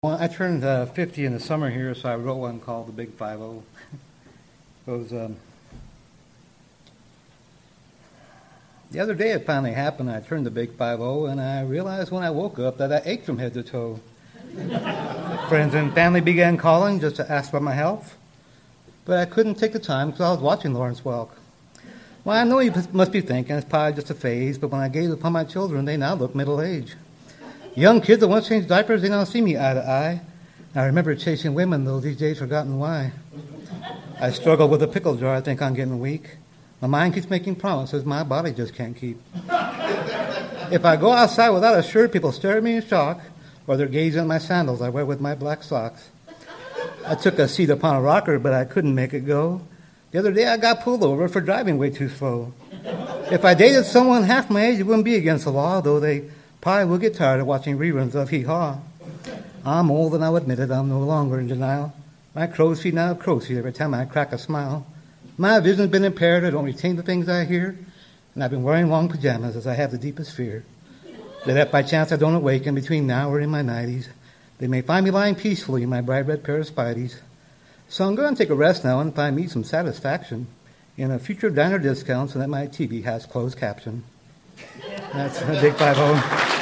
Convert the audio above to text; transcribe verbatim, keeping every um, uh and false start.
Well, I turned uh, fifty in the summer here, so I wrote one called The Big Five O. Goes, um, the other day it finally happened. I turned the Big Five O, and I realized when I woke up that I ached from head to toe. Friends and family began calling just to ask about my health, but I couldn't take the time because I was watching Lawrence Welk. Well, I know you must be thinking it's probably just a phase, but when I gaze upon my children, they now look middle-aged. Young kids that once changed diapers, they now see me eye to eye. I remember chasing women, though these days forgotten why. I struggle with a pickle jar, I think I'm getting weak. My mind keeps making promises my body just can't keep. If I go outside without a shirt, people stare at me in shock, or they're gazing at my sandals I wear with my black socks. I took a seat upon a rocker, but I couldn't make it go. The other day I got pulled over for driving way too slow. If I dated someone half my age, it wouldn't be against the law, though they probably will get tired of watching reruns of Hee Haw. I'm old and I'll admit it, I'm no longer in denial. My crow's feet now have crow's feet every time I crack a smile. My vision's been impaired, I don't retain the things I hear, and I've been wearing long pajamas as I have the deepest fear that if by chance I don't awaken between now or in my nineties, they may find me lying peacefully in my bright red pair of Spideys. So I'm going to take a rest now and find me some satisfaction in a future diner discount so that my T V has closed caption. That's a Big Five O.